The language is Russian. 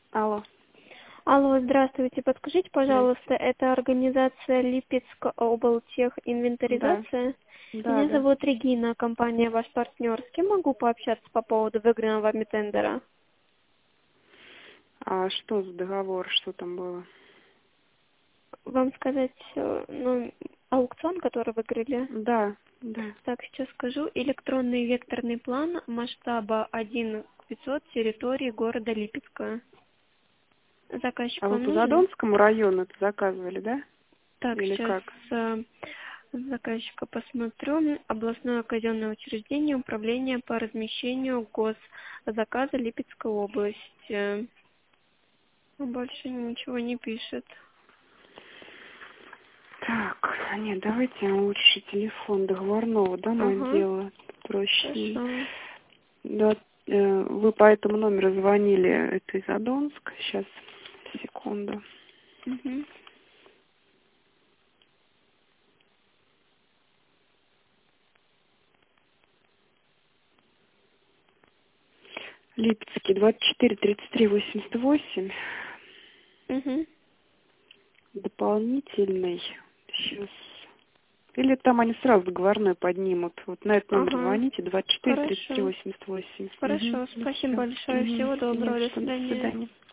Алло. Алло, здравствуйте. Подскажите, пожалуйста, это организация Липецк облтех Да. инвентаризация? Да, Меня да. зовут Регина, компания ваш партнер. С кем могу пообщаться по поводу выигранного вами тендера? А что за договор, что там было? Вам сказать, аукцион, который выиграли? Да, да. Так, сейчас скажу. Электронный векторный план масштаба 1:500 территории города Липецка. А Заказчик вы вам по нужен? Задонскому району это заказывали, да? Так, Или сейчас как? заказчика посмотрю. Областное казенное учреждение управления по размещению госзаказа Липецкая область. Больше ничего не пишет. Так, нет, давайте лучше телефон договорного, дома Ага, отдела. Проще. хорошо. Да, вы по этому номеру звонили, это из Задонска. Сейчас, секунду. Угу. Липецкий, 24 33 88. Угу. Дополнительный. Сейчас. Или там они сразу договорной поднимут. Вот на этот номер Ага, звоните. 24 33 хорошо. 88. Хорошо, Ну спасибо все. большое. Всего доброго. До До свидания. свидания.